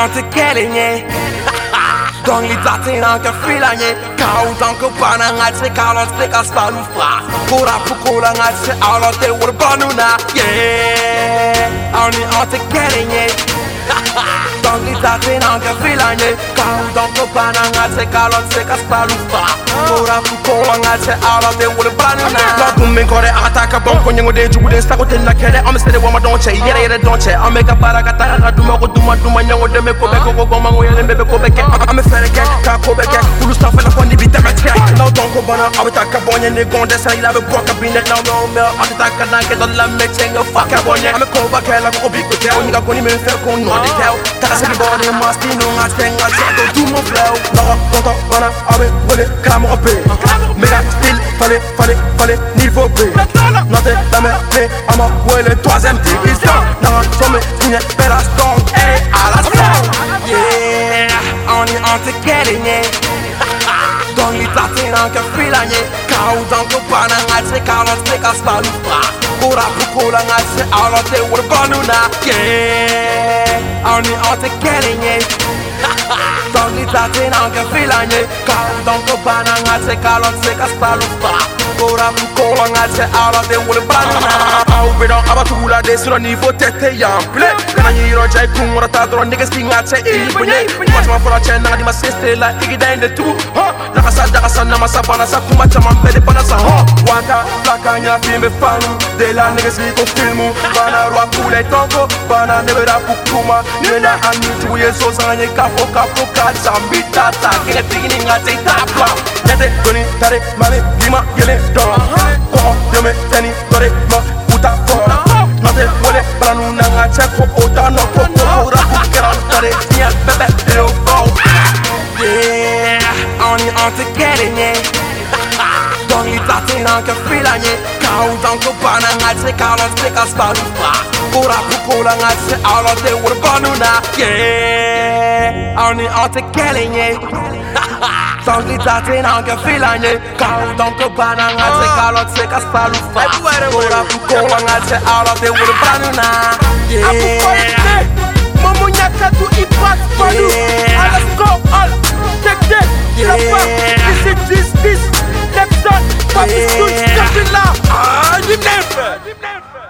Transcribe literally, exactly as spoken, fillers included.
antekelinye Dongli tatina ke filanye Kau tanko pana ngatse kalot te kaspalu fra Kura pukula ngatse alote urbanuna Yeah Ani antekelinye Dongli tatina ke filanye Kau tanko pana ngatse kalot te kaspalu fra Kura pukula ngatse alote urbanuna Lagume kore ataka bonko nyengo de jugude stako tena kere Amestede wama donche yere yere donche Ameka para katara duma ko duma duma nyengo de me ko beko ko goma ngo yele bebe ko beke Ame fereke ka ko beke Kulu staff la fondi bi temetre Now donko bana abita ka bonye ne gonde sa ila be boka binet now no me atita ka na ke don la mechenga fuck bonye Ame ko ba ke la ko bi ko tel Niga ko ni me fer ko no de tel Taka se body must no ngatenga cheto do mo flow Now donko bana abe wole kamo be Mega still fallait fallait fallait niveau B Note la me me ama wole troisième division Now some me bella strong eh à la strong Yeah on est antekelinye Dongli tatina ke filanye Kau tanko pana ngatse kalot te kaspalu fra Kura pukula ngatse alote urbanuna Yeah on est antekelinye Dongli tatina ke filanye Kau tanko pana ngatse kalot te kaspalu fra Kura pukula ngatse alote urbanuna Au bedon abatula de sur niveau tete yample Kana yiro jai kungora ta dron niggas ki ngatse ilibunye Watch my for a chain na di ma sister la igida in the two huh Nakasa dakasa na masabana sa kuma chama mpede pana sa huh Waka plaka nya filme fanu De la niggas li ko filmu Bana rwa kule tonko Bana nebera pukuma Nena anu tuye so sanye kapo kapo Kachambi tata Kene tigini ngate tapla Nete goni tare mame lima yele don Koko yome teni dore ma uta kora Nate wole branu na ngache ko ota no ko ko ra kukeran tare Nya bebe eo go Yeah on est antekelinye Dongli tatina ke filanye Kau tanko pana ngatse kalot te kaspalu fra Kura pukula ngatse alote urbanuna Yeah on est antekelinye Dongli tatina ke filanye Kau tanko pana ngatse kalot te kaspalu fra Kura pukula ngatse alote urbanuna Yeah Momo nyaka tu ipat palu Let's go all Take that This is this this Next on Papi Stool Kapila Ah you never